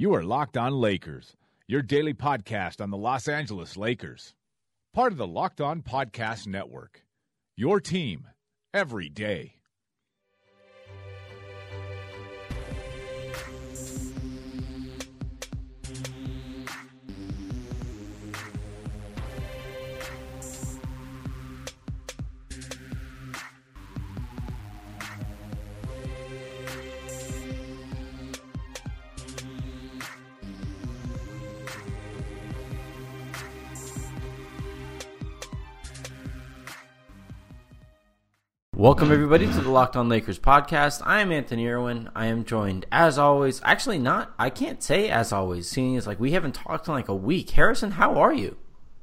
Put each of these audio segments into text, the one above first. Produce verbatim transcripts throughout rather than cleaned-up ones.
You are Locked On Lakers, your daily podcast on the Los Angeles Lakers. Part of the Locked On Podcast Network, your team every day. Welcome, everybody, to the Locked On Lakers podcast. I am Anthony Irwin. I am joined, as always, actually not, I can't say as always, seeing as like we haven't talked in like a week. Harrison, how are you?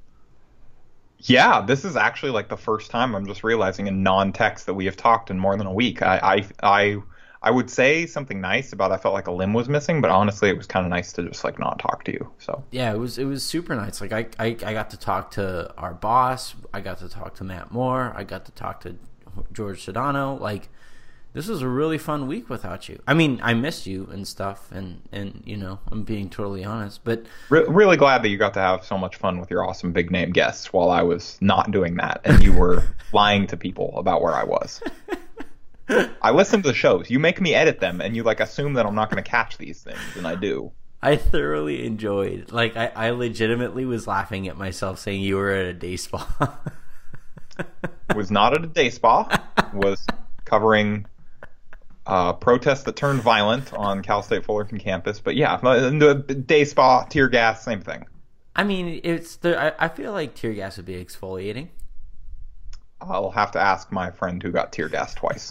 Yeah, this is actually like the first time I'm just realizing in non-text that we have talked in more than a week. I I I, I would say something nice about I felt like a limb was missing, but honestly, it was kind of nice to just like not talk to you. So yeah, it was it was super nice. Like I, I I got to talk to our boss. I got to talk to Matt Moore. I got to talk to George Sedano. Like, this was a really fun week without you. I mean, I missed you and stuff, and and you know, I'm being totally honest, but Re- really glad that you got to have so much fun with your awesome big name guests while I was not doing that and you were lying to people about where I was. I listen to the shows. You make me edit them, and you like assume that I'm not going to catch these things, and I do. I thoroughly enjoyed. Like, I, I legitimately was laughing at myself saying you were at a day spa. Was not at a day spa. Was covering uh, protests that turned violent on Cal State Fullerton campus. But yeah, the day spa, tear gas, same thing. I mean, it's the. I, I feel like tear gas would be exfoliating. I'll have to ask my friend who got tear gas twice.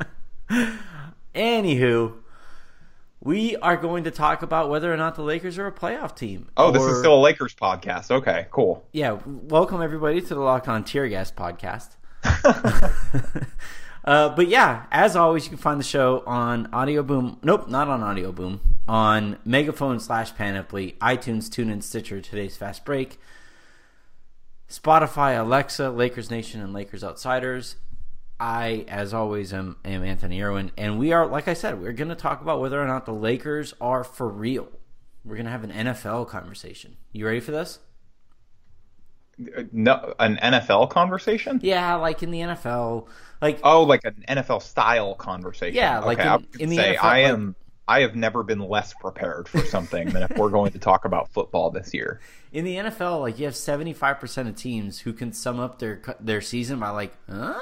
Anywho, we are going to talk about whether or not the Lakers are a playoff team. Oh, or... this is still a Lakers podcast. Okay, cool. Yeah, welcome everybody to the Locked On Tear Gas podcast. uh, but yeah, as always, you can find the show on Audio Boom. Nope, not on Audio Boom. On Megaphone slash Panoply, iTunes, TuneIn, Stitcher, Today's Fast Break, Spotify, Alexa, Lakers Nation, and Lakers Outsiders. I, as always, am, am Anthony Irwin, and we are, like I said, we're going to talk about whether or not the Lakers are for real. We're going to have an N F L conversation. You ready for this? No, an N F L conversation? Yeah, like in the N F L, like oh, like an N F L style conversation. Yeah, like okay, in, I would in the say N F L, I like, am. I have never been less prepared for something than if we're going to talk about football this year. In the N F L, like you have seventy-five percent of teams who can sum up their their season by like, huh?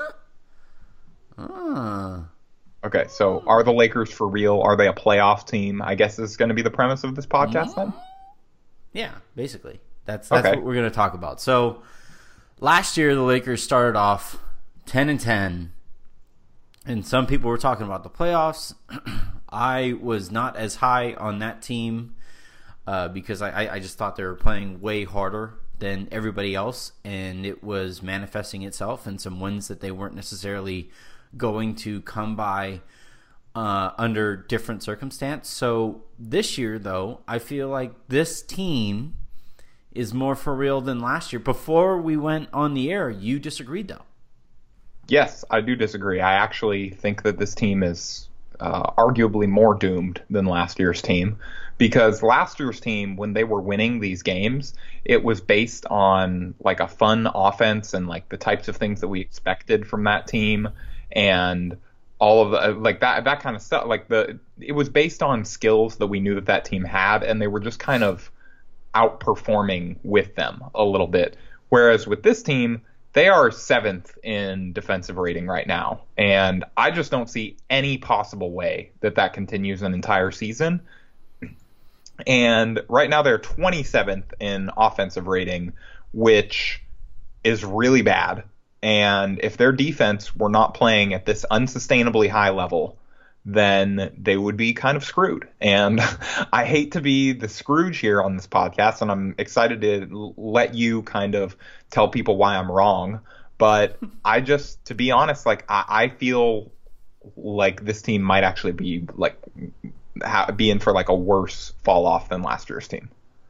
Uh. Okay, so are the Lakers for real? Are they a playoff team? I guess this is going to be the premise of this podcast then? Yeah, basically. That's that's okay. what we're going to talk about. So last year the Lakers started off ten and ten, and some people were talking about the playoffs. I was not as high on that team uh, because I, I just thought they were playing way harder than everybody else, and it was manifesting itself in some wins that they weren't necessarily going to come by uh, under different circumstance. So this year, though, I feel like this team is more for real than last year. Before we went on the air, you disagreed, though. Yes, I do disagree. I actually think that this team is uh, arguably more doomed than last year's team, because last year's team, when they were winning these games, it was based on like a fun offense and like the types of things that we expected from that team. And all of the, like that, that kind of stuff, like the, it was based on skills that we knew that that team had, and they were just kind of outperforming with them a little bit. Whereas with this team, they are seventh in defensive rating right now. And I just don't see any possible way that that continues an entire season. And right now they're twenty-seventh in offensive rating, which is really bad. And if their defense were not playing at this unsustainably high level, then they would be kind of screwed. And I hate to be the Scrooge here on this podcast, and I'm excited to let you kind of tell people why I'm wrong. But I just, to be honest, like I, I feel like this team might actually be like ha- be in for like a worse fall off than last year's team.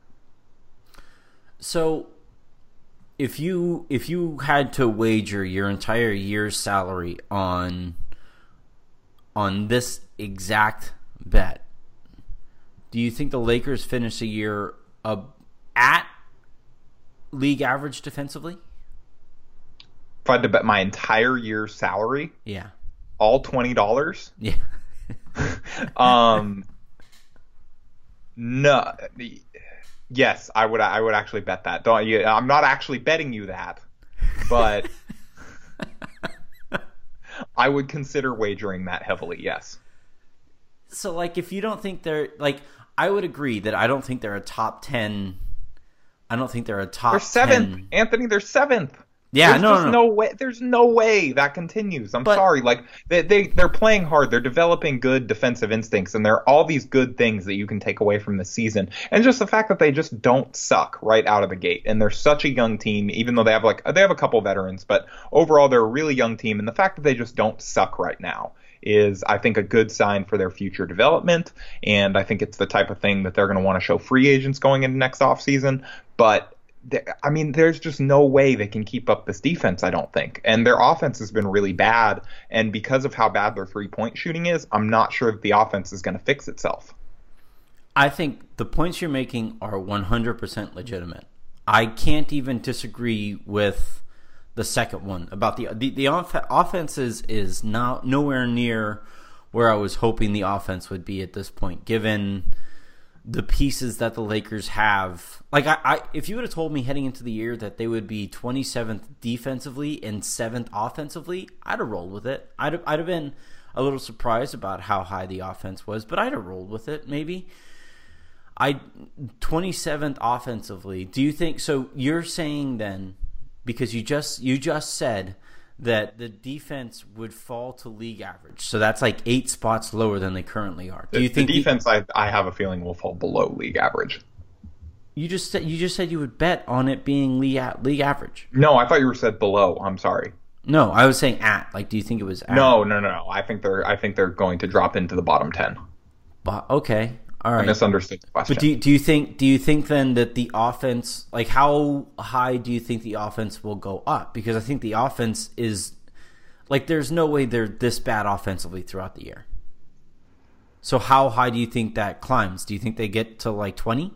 So if you if you had to wager your entire year's salary on on this exact bet, do you think the Lakers finish the year uh, at league average defensively? If I had to bet my entire year's salary, yeah, all twenty dollars, yeah, um, no, yes, I would. I would actually bet that. Don't you? I'm not actually betting you that, but I would consider wagering that heavily. Yes. So, like, if you don't think they're like, I would agree that I don't think they're a top ten. I don't think they're a top. They're seventh, ten. Anthony. They're seventh. Yeah, there's no, just no, no way. There's no way that continues. I'm But- sorry. Like they, they they're playing hard. They're developing good defensive instincts, and there are all these good things that you can take away from the season. And just the fact that they just don't suck right out of the gate, and they're such a young team, even though they have like they have a couple veterans, but overall they're a really young team. And the fact that they just don't suck right now is, I think, a good sign for their future development. And I think it's the type of thing that they're going to want to show free agents going into next offseason. But I mean, there's just no way they can keep up this defense, I don't think. And their offense has been really bad. And because of how bad their three-point shooting is, I'm not sure that the offense is going to fix itself. I think the points you're making are one hundred percent legitimate. I can't even disagree with the second one about the the, the off- offense is, is not nowhere near where I was hoping the offense would be at this point, given the pieces that the Lakers have. Like, I, I if you would have told me heading into the year that they would be twenty-seventh defensively and seventh offensively, I'd have rolled with it. I'd have, I'd have been a little surprised about how high the offense was, but I'd have rolled with it maybe. I twenty-seventh offensively. Do you think so? You're saying then, because you just you just said that the defense would fall to league average, so that's like eight spots lower than they currently are. Do The, you think the defense, the, I, I have a feeling, will fall below league average. You just said you just said you would bet on it being league league average. No, I thought you were said below. I'm sorry. No, I was saying at. Like, do you think it was at? No, no, no, no. I think they're I think they're going to drop into the bottom ten. But okay, all I right. misunderstood the question. But do you, do you think do you think then that the offense, like, how high do you think the offense will go up? Because I think the offense is, like, there's no way they're this bad offensively throughout the year. So how high do you think that climbs? Do you think they get to like twenty?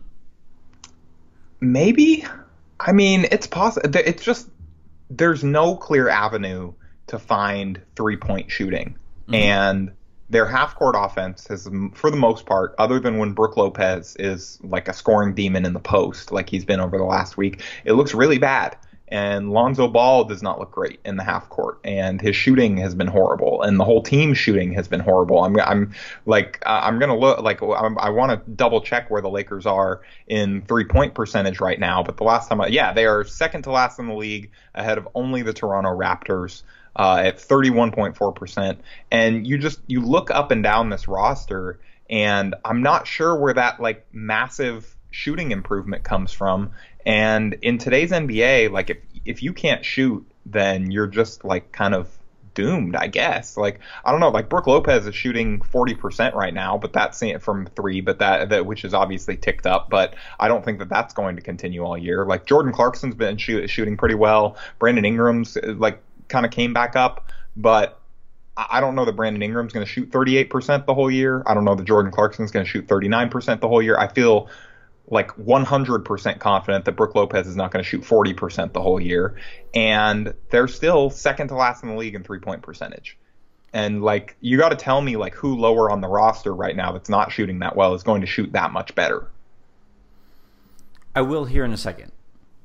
Maybe. I mean, it's possible. It's just there's no clear avenue to find three-point shooting. Mm-hmm. And their half-court offense has, for the most part, other than when Brook Lopez is like a scoring demon in the post, like he's been over the last week, it looks really bad. And Lonzo Ball does not look great in the half court, and his shooting has been horrible, and the whole team's shooting has been horrible. I'm, I'm like, I'm gonna look like I'm, I want to double check where the Lakers are in three point percentage right now. But the last time, I, yeah, they are second to last in the league, ahead of only the Toronto Raptors uh, at thirty-one point four percent. And you just you look up and down this roster, and I'm not sure where that like massive shooting improvement comes from. And in today's N B A, like if if you can't shoot, then you're just like kind of doomed, I guess. Like I don't know, like Brook Lopez is shooting forty percent right now, but that's from three, but that that which is obviously ticked up. But I don't think that that's going to continue all year. Like Jordan Clarkson's been shoot, shooting pretty well. Brandon Ingram's like kind of came back up, but I don't know that Brandon Ingram's going to shoot thirty-eight percent the whole year. I don't know that Jordan Clarkson's going to shoot thirty-nine percent the whole year. I feel like one hundred percent confident that Brook Lopez is not going to shoot forty percent the whole year. And they're still second to last in the league in three-point percentage. And, like, you got to tell me, like, who lower on the roster right now that's not shooting that well is going to shoot that much better. I will here in a second.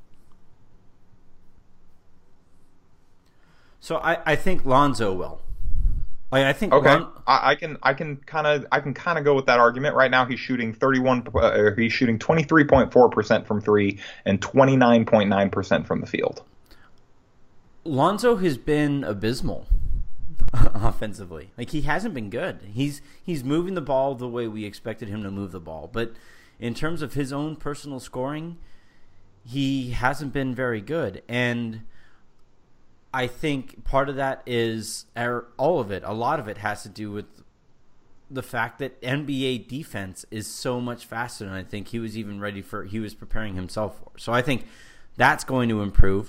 So I, I think Lonzo will. Like, I think okay, Lon- I, I can I can kind of I can kind of go with that argument. Right now, he's shooting thirty-one. Uh, he's shooting twenty-three point four percent from three and twenty-nine point nine percent from the field. Lonzo has been abysmal offensively. Like he hasn't been good. He's he's moving the ball the way we expected him to move the ball, but in terms of his own personal scoring, he hasn't been very good. And I think part of that is, all of it, a lot of it has to do with the fact that N B A defense is so much faster than I think he was even ready for, he was preparing himself for. So I think that's going to improve.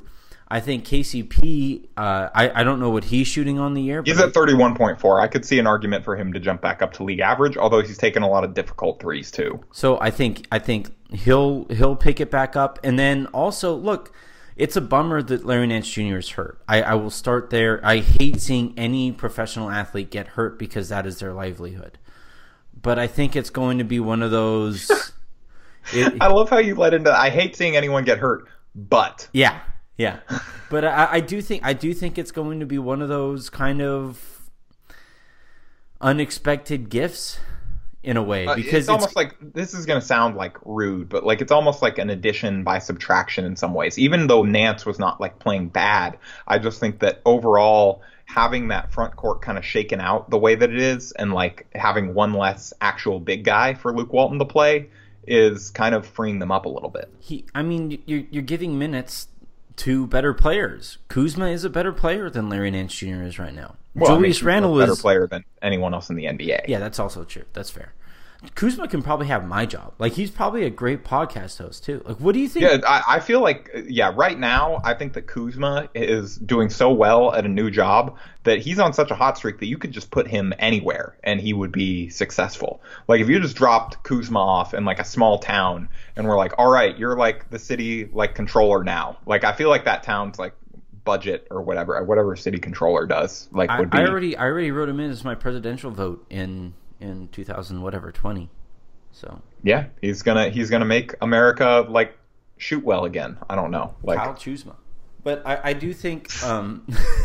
I think K C P, uh, I, I don't know what he's shooting on the year. He's at thirty-one point four. I could see an argument for him to jump back up to league average, although he's taken a lot of difficult threes too. So I think I think he'll he'll pick it back up. And then also, look, it's a bummer that Larry Nance Junior is hurt. I, I will start there. I hate seeing any professional athlete get hurt because that is their livelihood. But I think it's going to be one of those... it, I love how you led into... I hate seeing anyone get hurt, but... Yeah. Yeah, but I, I do think I do think it's going to be one of those kind of unexpected gifts in a way, because uh, it's, it's almost like, this is going to sound like rude, but like it's almost like an addition by subtraction in some ways. Even though Nance was not like playing bad, I just think that overall having that front court kind of shaken out the way that it is, and like having one less actual big guy for Luke Walton to play is kind of freeing them up a little bit. He, I mean, you're you're giving minutes to better players. Kuzma is a better player than Larry Nance Junior is right now. Well, Julius I mean, Randle is a better is player than anyone else in the N B A. Yeah, that's also true. That's fair. Kuzma can probably have my job. Like, he's probably a great podcast host too. Like, what do you think? Yeah, I, I feel like, yeah, right now, I think that Kuzma is doing so well at a new job that he's on such a hot streak that you could just put him anywhere and he would be successful. Like, if you just dropped Kuzma off in like a small town and we're like, all right, you're like the city like controller now. Like, I feel like that town's like budget or whatever, whatever city controller does. Like, I, would be. I already, I already wrote him in as my presidential vote in. in two thousand whatever twenty. So yeah, he's gonna he's gonna make America like shoot well again. I don't know, like Kyle Kuzma. But I, I do think um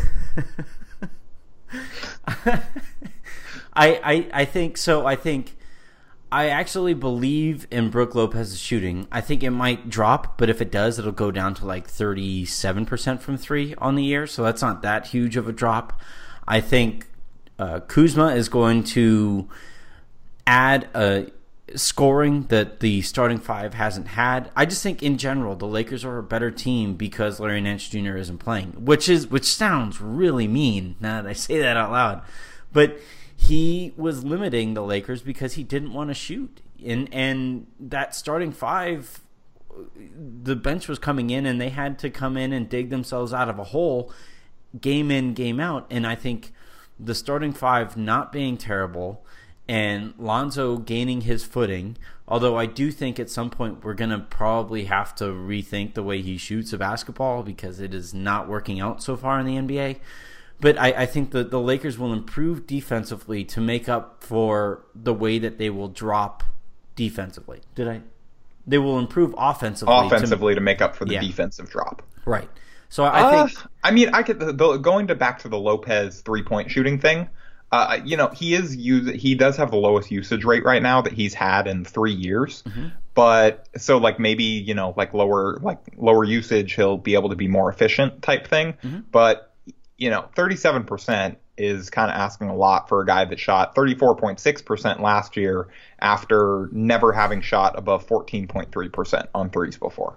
I, I I think so I think I actually believe in Brook Lopez's shooting. I think it might drop, but if it does, it'll go down to like thirty-seven percent from three on the year, so that's not that huge of a drop. I think Uh, Kuzma is going to add a scoring that the starting five hasn't had. I just think in general the Lakers are a better team because Larry Nance Junior isn't playing, which is which sounds really mean now that I say that out loud. But he was limiting the Lakers because he didn't want to shoot, and and that starting five, the bench was coming in and they had to come in and dig themselves out of a hole, game in, game out, and I think the starting five not being terrible and Lonzo gaining his footing, although I do think at some point we're going to probably have to rethink the way he shoots a basketball because it is not working out so far in the N B A. But I, I think that the Lakers will improve defensively to make up for the way that they will drop defensively. Did I? They will improve offensively. Offensively to, to make up for the yeah. defensive drop. Right. So I think, uh, I mean, I could the, the, going to back to the Lopez three point shooting thing. Uh, you know, he is use he does have the lowest usage rate right now that he's had in three years. Mm-hmm. But so like maybe you know like lower like lower usage, he'll be able to be more efficient type thing. Mm-hmm. But you know, thirty-seven percent is kind of asking a lot for a guy that shot thirty-four point six percent last year after never having shot above fourteen point three percent on threes before.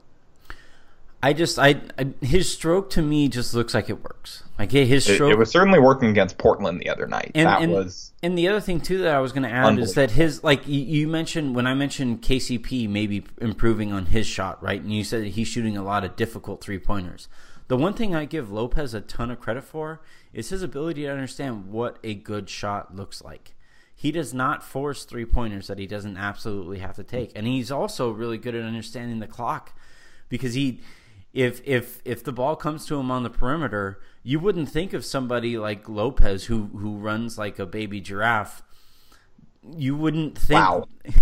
I just, I, I his stroke to me just looks like it works. Like his stroke, it, it was certainly working against Portland the other night. And, that and, was, and the other thing too that I was going to add is that his, like you, you mentioned when I mentioned K C P maybe improving on his shot, right? And you said that he's shooting a lot of difficult three pointers. The one thing I give Lopez a ton of credit for is his ability to understand what a good shot looks like. He does not force three pointers that he doesn't absolutely have to take, and he's also really good at understanding the clock because he. If if if the ball comes to him on the perimeter, you wouldn't think of somebody like Lopez who, who runs like a baby giraffe. You wouldn't think wow.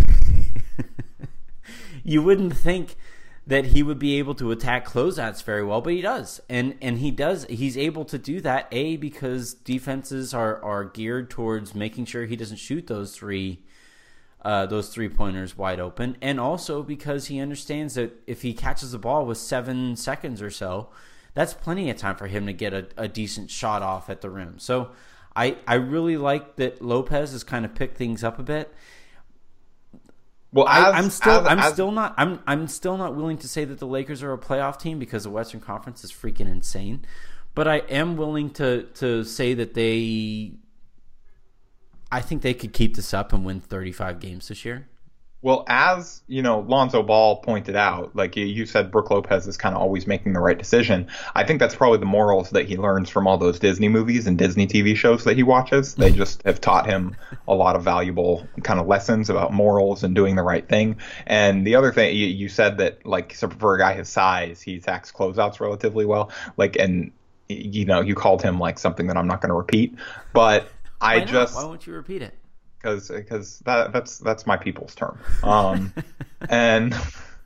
You wouldn't think that he would be able to attack closeouts very well, but he does. And and he does he's able to do that, A, because defenses are, are geared towards making sure he doesn't shoot those three Uh, those three-pointers wide open, and also because he understands that if he catches the ball with seven seconds or so, that's plenty of time for him to get a, a decent shot off at the rim. So I, I really like that Lopez has kind of picked things up a bit. Well, as, I, I'm still as, I'm as, still not I'm I'm still not willing to say that the Lakers are a playoff team because the Western Conference is freaking insane. But I am willing to to say that they I think they could keep this up and win thirty-five games this year. Well, as you know, Lonzo Ball pointed out, like you said, Brook Lopez is kind of always making the right decision. I think that's probably the morals that he learns from all those Disney movies and Disney T V shows that he watches. They just have taught him a lot of valuable kind of lessons about morals and doing the right thing. And the other thing, you, you said that, like, so for a guy his size, he attacks closeouts relatively well. Like, and you know, you called him like something that I'm not going to repeat, but I Why just why won't you repeat it? Because because that that's that's my people's term. Um, and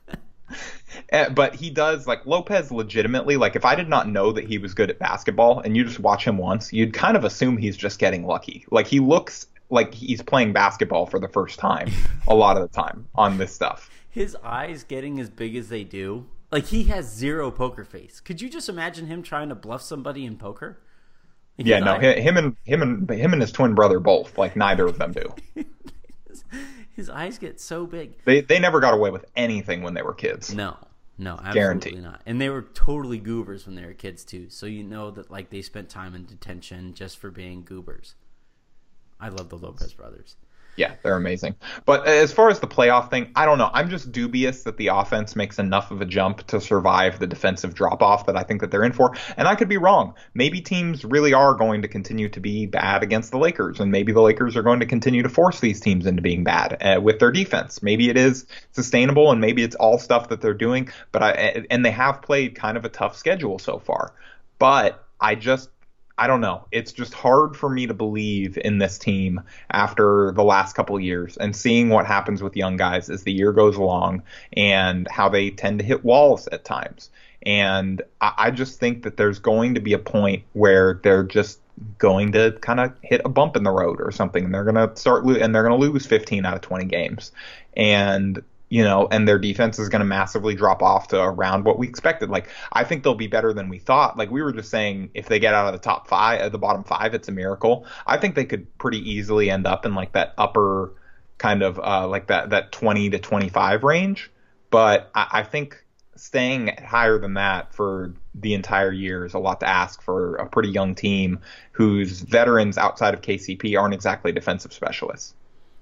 but he does, like, Lopez legitimately, like, if I did not know that he was good at basketball and you just watch him once, you'd kind of assume he's just getting lucky. Like, he looks like he's playing basketball for the first time a lot of the time on this stuff. His eyes getting as big as they do, like, he has zero poker face. Could you just imagine him trying to bluff somebody in poker? His yeah, no, eye- him and him and him and his twin brother both, like, neither of them do. his, his eyes get so big. They they never got away with anything when they were kids. No, no, absolutely Guaranteed. not. And they were totally goobers when they were kids too. So you know that, like, they spent time in detention just for being goobers. I love the Lopez brothers. Yeah, they're amazing. But as far as the playoff thing, I don't know. I'm just dubious that the offense makes enough of a jump to survive the defensive drop-off that I think that they're in for. And I could be wrong. Maybe teams really are going to continue to be bad against the Lakers, and maybe the Lakers are going to continue to force these teams into being bad uh, with their defense. Maybe it is sustainable, and maybe it's all stuff that they're doing. But I and they have played kind of a tough schedule so far. But I just I don't know. It's just hard for me to believe in this team after the last couple of years and seeing what happens with young guys as the year goes along and how they tend to hit walls at times. And I, I just think that there's going to be a point where they're just going to kind of hit a bump in the road or something, and they're going to start lo- and they're going to lose fifteen out of twenty games. And you know, and their defense is going to massively drop off to around what we expected. Like, I think they'll be better than we thought. Like, we were just saying, if they get out of the top five, uh, the bottom five, it's a miracle. I think they could pretty easily end up in, like, that upper kind of, uh, like that, that twenty to twenty-five range. But I, I think staying higher than that for the entire year is a lot to ask for a pretty young team whose veterans outside of K C P aren't exactly defensive specialists.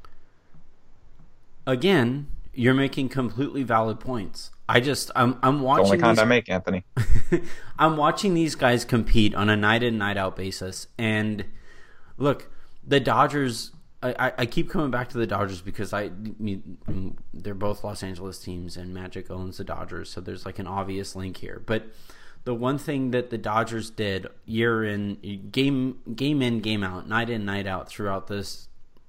Again, you're making completely valid points. I just I'm I'm watching. The only kind these, I make, Anthony. I'm watching these guys compete on a night in, night out basis, and look, the Dodgers. I, I keep coming back to the Dodgers because I they're both Los Angeles teams, and Magic owns the Dodgers, so there's like an obvious link here. But the one thing that the Dodgers did year in, game game in, game out, night in, night out throughout this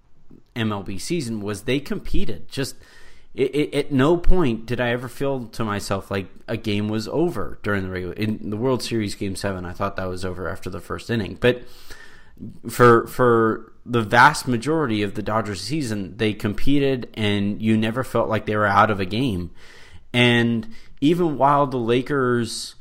M L B season was they competed. Just It, it, at no point did I ever feel to myself like a game was over during the regular. In the World Series Game Seven, I thought that was over after the first inning. But for for the vast majority of the Dodgers season, they competed, and you never felt like they were out of a game. And even while the Lakers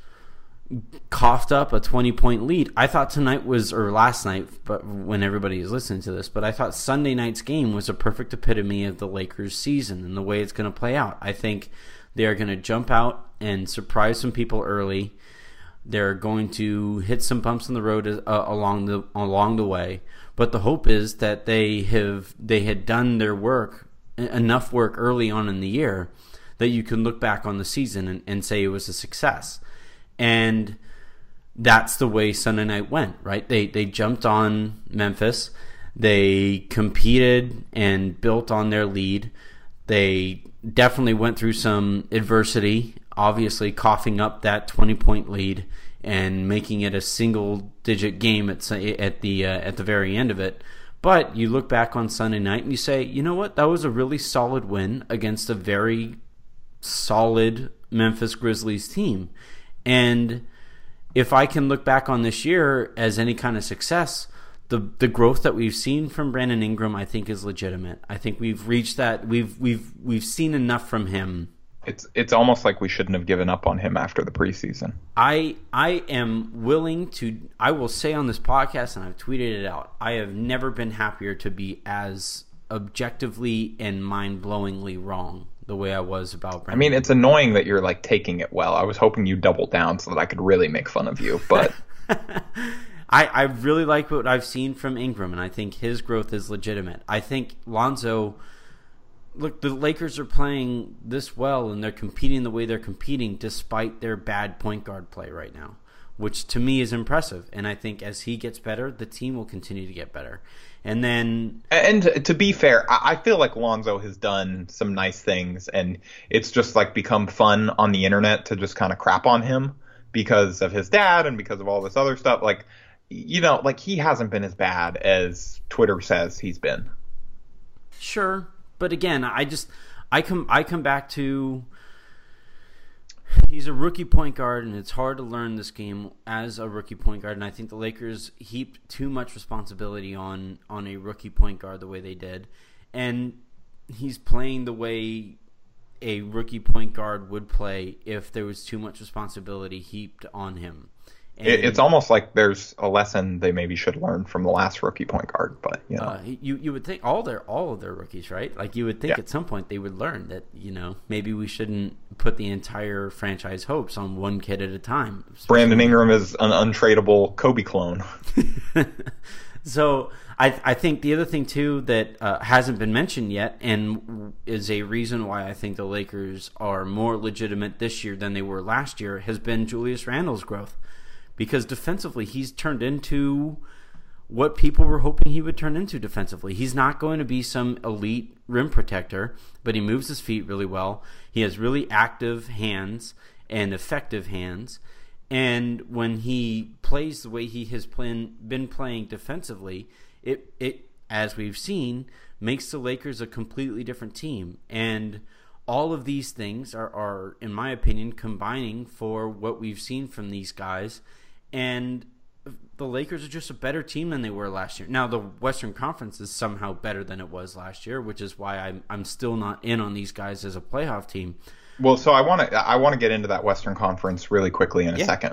coughed up a twenty-point lead, I thought tonight was, or last night, but when everybody is listening to this, but I thought Sunday night's game was a perfect epitome of the Lakers season and the way it's going to play out. I think they are going to jump out and surprise some people early. They're going to hit some bumps in the road uh, along the along the way, but the hope is that they have they had done their work, enough work early on in the year that you can look back on the season and, and say it was a success. And that's the way Sunday night went, right? They they jumped on Memphis. They competed and built on their lead. They definitely went through some adversity, obviously coughing up that twenty-point lead and making it a single-digit game at at the uh, at the very end of it. But you look back on Sunday night and you say, you know what? That was a really solid win against a very solid Memphis Grizzlies team. And if I can look back on this year as any kind of success, the the growth that we've seen from Brandon Ingram, I think, is legitimate. I think we've reached that. We've we've we've seen enough from him. It's it's almost like we shouldn't have given up on him after the preseason. I I am willing to. I will say on this podcast, and I've tweeted it out, I have never been happier to be as objectively and mind-blowingly wrong the way I was about Brandon. I mean, it's annoying that you're like taking it well. I was hoping you doubled down so that I could really make fun of you, but I, I really like what I've seen from Ingram, and I think his growth is legitimate. I think Lonzo look, the Lakers are playing this well, and they're competing the way they're competing despite their bad point guard play right now, which to me is impressive. And I think as he gets better, the team will continue to get better. And then, and to be fair, I feel like Lonzo has done some nice things, and it's just like become fun on the internet to just kind of crap on him because of his dad and because of all this other stuff. Like, you know, like he hasn't been as bad as Twitter says he's been. Sure, but again, I just I come I come back to he's a rookie point guard, and it's hard to learn this game as a rookie point guard. And I think the Lakers heaped too much responsibility on on a rookie point guard the way they did, and he's playing the way a rookie point guard would play if there was too much responsibility heaped on him. And, it's almost like there's a lesson they maybe should learn from the last rookie point guard, but you know, uh, you you would think all their all of their rookies, right? Like you would think yeah. at some point they would learn that, you know, maybe we shouldn't put the entire franchise hopes on one kid at a time. Brandon Ingram is an untradeable Kobe clone. So I I think the other thing too that uh, hasn't been mentioned yet, and is a reason why I think the Lakers are more legitimate this year than they were last year, has been Julius Randle's growth. Because defensively, he's turned into what people were hoping he would turn into defensively. He's not going to be some elite rim protector, but he moves his feet really well. He has really active hands and effective hands. And when he plays the way he has plan, been playing defensively, it, it, as we've seen, makes the Lakers a completely different team. And all of these things are, are, in my opinion, combining for what we've seen from these guys. And the Lakers are just a better team than they were last year. Now, the Western Conference is somehow better than it was last year, which is why I'm I'm still not in on these guys as a playoff team. Well, so I want to I want to get into that Western Conference really quickly in a yeah. second.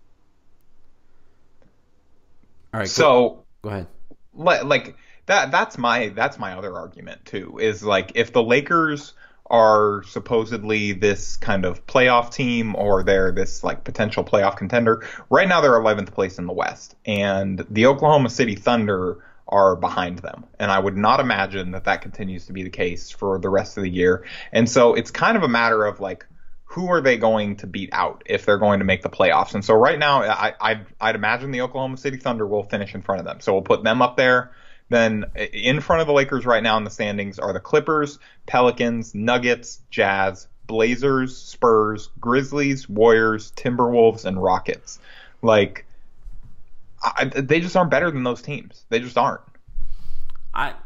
All right. So go, go ahead. Like that that's my that's my other argument too. Is like if the Lakers are supposedly this kind of playoff team, or they're this like potential playoff contender. Right now they're eleventh place in the West, and the Oklahoma City Thunder are behind them. And I would not imagine that that continues to be the case for the rest of the year. And so it's kind of a matter of like, who are they going to beat out if they're going to make the playoffs? And so right now I, I'd, I'd imagine the Oklahoma City Thunder will finish in front of them. So we'll put them up there. Then in front of the Lakers right now in the standings are the Clippers, Pelicans, Nuggets, Jazz, Blazers, Spurs, Grizzlies, Warriors, Timberwolves, and Rockets. Like, I, they just aren't better than those teams. They just aren't. I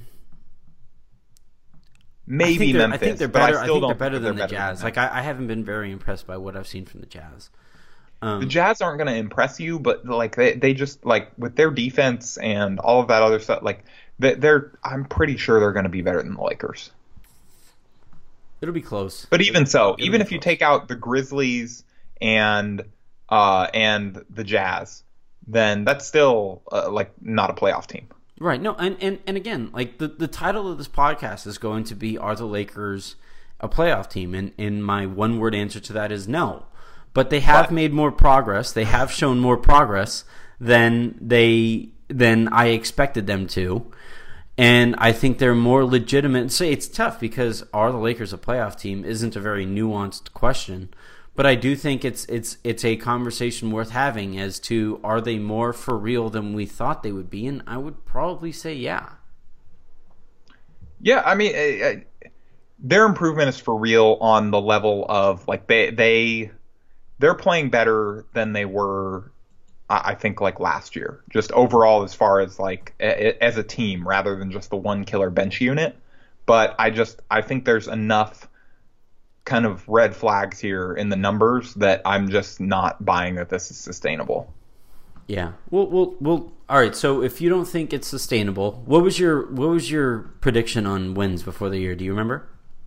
maybe I Memphis. I think they're better. I, I still think they're don't better think than they're the better Jazz. than Like I, I haven't been very impressed by what I've seen from the Jazz. Um, the Jazz aren't going to impress you, but like they, they just like with their defense and all of that other stuff, like they, they're. I'm pretty sure they're going to be better than the Lakers. It'll be close. But even so, It'll even if close. you take out the Grizzlies and uh, and the Jazz, then that's still uh, like not a playoff team. Right. No, and, and, and again, like the, the title of this podcast is going to be, are the Lakers a playoff team? And, and my one word answer to that is no. But they have But, made more progress. They have shown more progress than they than I expected them to. And I think they're more legitimate. So it's tough because are the Lakers a playoff team isn't a very nuanced question. But I do think it's it's it's a conversation worth having as to, are they more for real than we thought they would be? And I would probably say yeah. Yeah, I mean, uh, their improvement is for real on the level of like they they they're playing better than they were, I think, like last year. Just overall, as far as like a, as a team, rather than just the one killer bench unit. But I just I think there's enough kind of red flags here in the numbers that I'm just not buying that this is sustainable. Yeah. Well, well, well. All right. So if you don't think it's sustainable, what was your what was your prediction on wins before the year? Do you remember?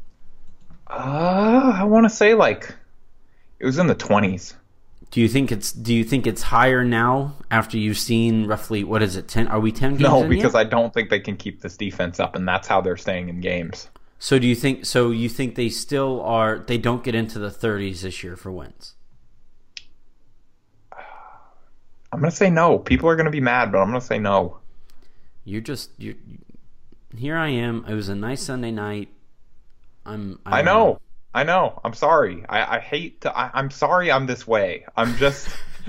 Uh, I want to say like it was in the twenties. Do you think it's Do you think it's higher now after you've seen roughly, what is it? Ten? Are we ten games No, in because yet? I don't think they can keep this defense up, and that's how they're staying in games. So do you think? So you think they still are? They don't get into the thirties this year for wins? I'm gonna say no. People are gonna be mad, but I'm gonna say no. You're just you. Here I am. It was a nice Sunday night. I'm, I'm I know. I know. I'm sorry. I, I hate to. I, I'm sorry I'm this way. I'm just.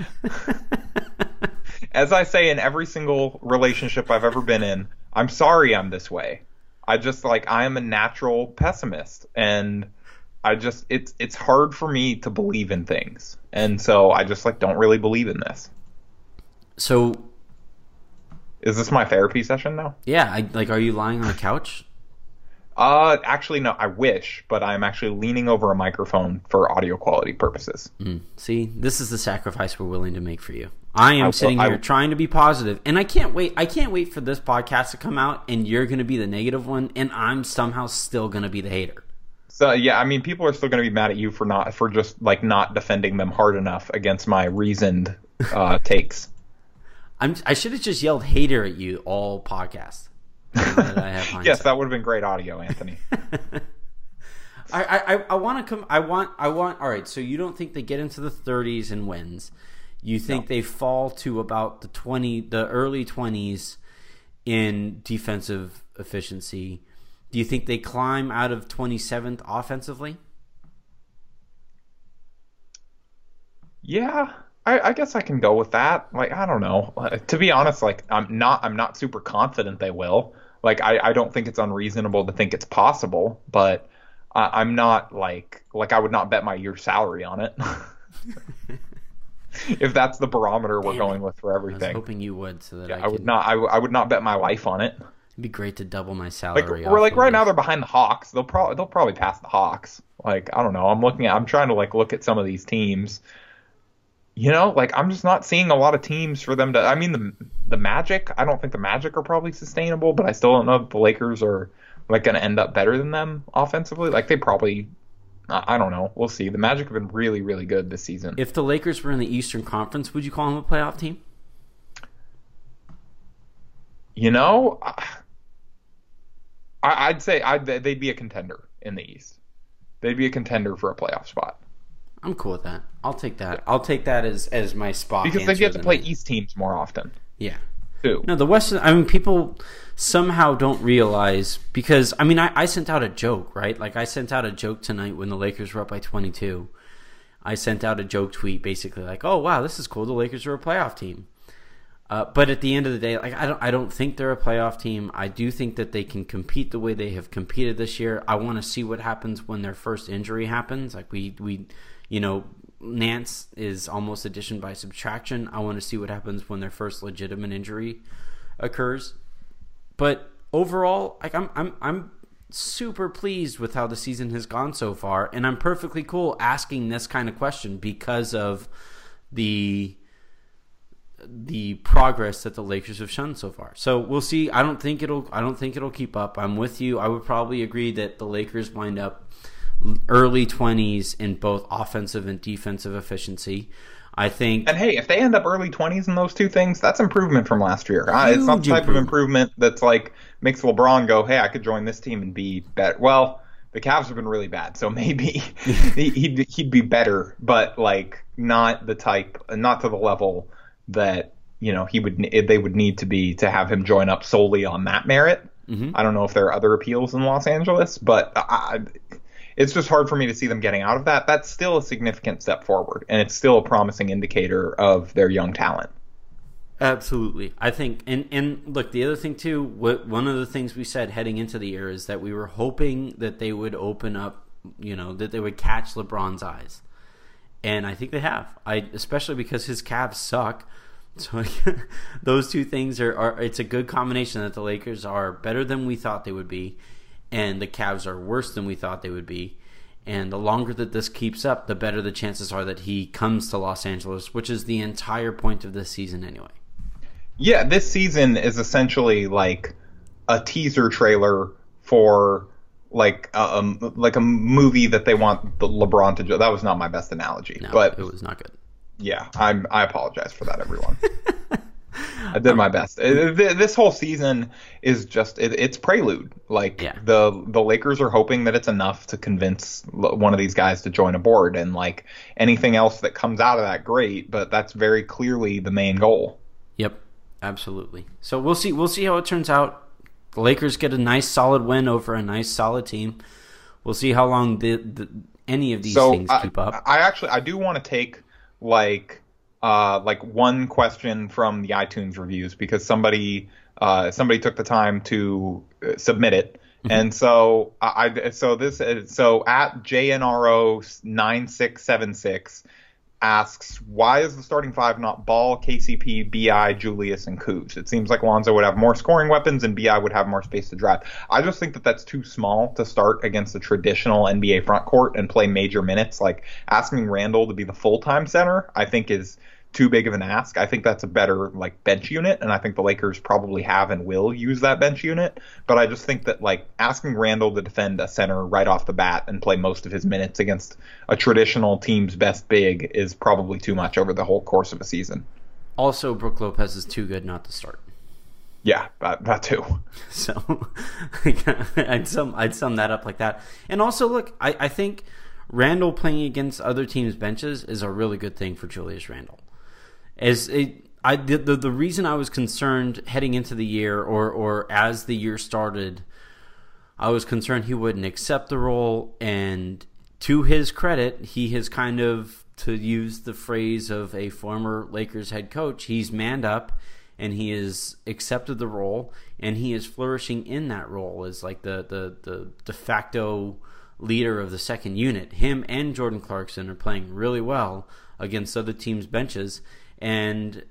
As I say in every single relationship I've ever been in, I'm sorry I'm this way. I just like I am a natural pessimist, and I just it's it's hard for me to believe in things, and so I just like don't really believe in this. So, is this my therapy session now? Yeah, I, like, are you lying on a couch? Uh, actually, no. I wish, but I'm actually leaning over a microphone for audio quality purposes. Mm. See, this is the sacrifice we're willing to make for you. I am I, sitting I, here trying to be positive, and I can't wait. I can't wait for this podcast to come out, and you're going to be the negative one, and I'm somehow still going to be the hater. So yeah, I mean, people are still going to be mad at you for not for just like not defending them hard enough against my reasoned uh, takes. I'm, I should have just yelled hater at you all podcast. That I have yes, that would have been great audio, Anthony. I I, I want to come. I want I want. All right. So you don't think they get into the thirties and wins? You think no. they fall to about the twenty, the early twenties in defensive efficiency? Do you think they climb out of twenty-seventh offensively? Yeah. I, I guess I can go with that. Like, I don't know. Uh, to be honest, like I'm not I'm not super confident they will. Like, I, I don't think it's unreasonable to think it's possible, but I, I'm not like like I would not bet my year's salary on it. If that's the barometer we're Damn going with for everything. I was hoping you would, so that yeah, I, I would not. I, w- I would not bet my life on it. It'd be great to double my salary. Like we're like right now they're behind the Hawks. They'll probably they'll probably pass the Hawks. Like I don't know. I'm looking at. I'm trying to like look at some of these teams. You know, like I'm just not seeing a lot of teams for them to. I mean, the the Magic. I don't think the Magic are probably sustainable, but I still don't know if the Lakers are like going to end up better than them offensively. Like they probably. I don't know. We'll see. The Magic have been really, really good this season. If the Lakers were in the Eastern Conference, would you call them a playoff team? You know, I, I'd say I'd, they'd be a contender in the East. They'd be a contender for a playoff spot. I'm cool with that. I'll take that. I'll take that as, as my spot. Because they get to play East teams more often. Yeah. Too. No, the Western, I mean, people somehow don't realize, because, I mean, I, I sent out a joke, right? Like, I sent out a joke tonight when the Lakers were up by twenty-two. I sent out a joke tweet basically like, oh, wow, this is cool. The Lakers are a playoff team. Uh, but at the end of the day, like I don't, I don't think they're a playoff team. I do think that they can compete the way they have competed this year. I want to see what happens when their first injury happens. Like we, we, you know, Nance is almost addition by subtraction. I want to see what happens when their first legitimate injury occurs. But overall, like I'm, I'm, I'm super pleased with how the season has gone so far, and I'm perfectly cool asking this kind of question because of the. the progress that the Lakers have shown so far. So we'll see. I don't think it'll I don't think it'll keep up. I'm with you. I would probably agree that the Lakers wind up early twenties in both offensive and defensive efficiency. I think And hey, if they end up early twenties in those two things, that's improvement from last year. Uh, it's not the type of improvement that's like makes LeBron go, "Hey, I could join this team and be better." Well, the Cavs have been really bad, so maybe he'd he'd be better, but like not the type not to the level that you know he would they would need to be to have him join up solely on that merit. Mm-hmm. I don't know if there are other appeals in Los Angeles, but I, it's just hard for me to see them getting out of that. That's still a significant step forward, and it's still a promising indicator of their young talent. Absolutely. I think, and, and look, the other thing too, what, one of the things we said heading into the year is that we were hoping that they would open up, you know, that they would catch LeBron's eyes. And I think they have, I especially because his Cavs suck. So those two things are, are, it's a good combination that the Lakers are better than we thought they would be, and the Cavs are worse than we thought they would be. And the longer that this keeps up, the better the chances are that he comes to Los Angeles, which is the entire point of this season anyway. Yeah, this season is essentially like a teaser trailer for like a, um, like a movie that they want the LeBron to do. That was not my best analogy, no, but it was not good. Yeah, I'm. I apologize for that, everyone. I did my best. This whole season is just it, it's prelude. Like yeah. the the Lakers are hoping that it's enough to convince one of these guys to join a board, and like anything else that comes out of that, great. But that's very clearly the main goal. Yep, absolutely. So we'll see. We'll see how it turns out. The Lakers get a nice, solid win over a nice, solid team. we'll see how long the, the any of these so things I, keep up. I actually I do want to take like uh, like one question from the iTunes reviews because somebody uh, somebody took the time to submit it. And so I so this so at J N R O nine six seven six asks, why is the starting five not Ball, K C P, B I, Julius, and Kuz? It seems like Lonzo would have more scoring weapons and B I would have more space to drive. I just think that that's too small to start against the traditional N B A front court and play major minutes. Like asking Randall to be the full-time center, I think is too big of an ask. I think that's a better like bench unit, and I think the Lakers probably have and will use that bench unit. But I just think that like asking Randall to defend a center right off the bat and play most of his minutes against a traditional team's best big is probably too much over the whole course of a season. Also, Brook Lopez is too good not to start. Yeah, that, that too. So I'd sum I'd sum that up like that. And also, look, I, I think Randall playing against other teams' benches is a really good thing for Julius Randle. As it, I the, the the reason I was concerned heading into the year, or or as the year started, I was concerned he wouldn't accept the role. And to his credit, he has kind of, to use the phrase of a former Lakers head coach, he's manned up and he has accepted the role, and he is flourishing in that role as like the the the de facto leader of the second unit. Him and Jordan Clarkson are playing really well against other teams' benches. And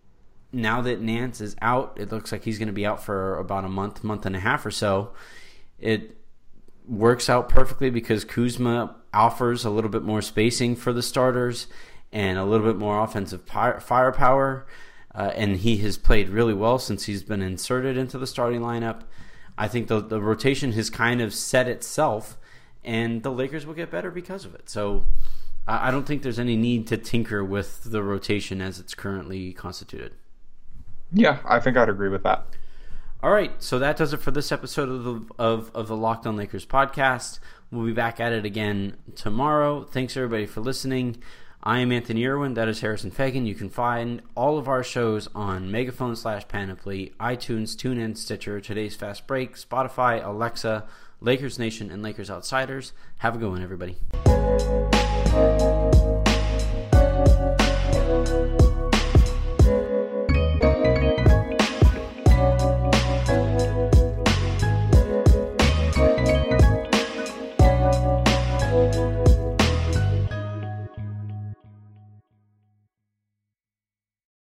now that Nance is out, it looks like he's going to be out for about a month, month and a half or so. It works out perfectly because Kuzma offers a little bit more spacing for the starters and a little bit more offensive firepower. Uh, and he has played really well since he's been inserted into the starting lineup. I think the, the rotation has kind of set itself, and the Lakers will get better because of it. So I don't think there's any need to tinker with the rotation as it's currently constituted. Yeah, I think I'd agree with that. All right, so that does it for this episode of the of, of the Locked On Lakers podcast. We'll be back at it again tomorrow. Thanks, everybody, for listening. I am Anthony Irwin. That is Harrison Fagan. You can find all of our shows on Megaphone slash Panoply, iTunes, TuneIn, Stitcher, Today's Fast Break, Spotify, Alexa, Lakers Nation, and Lakers Outsiders. Have a good one, everybody.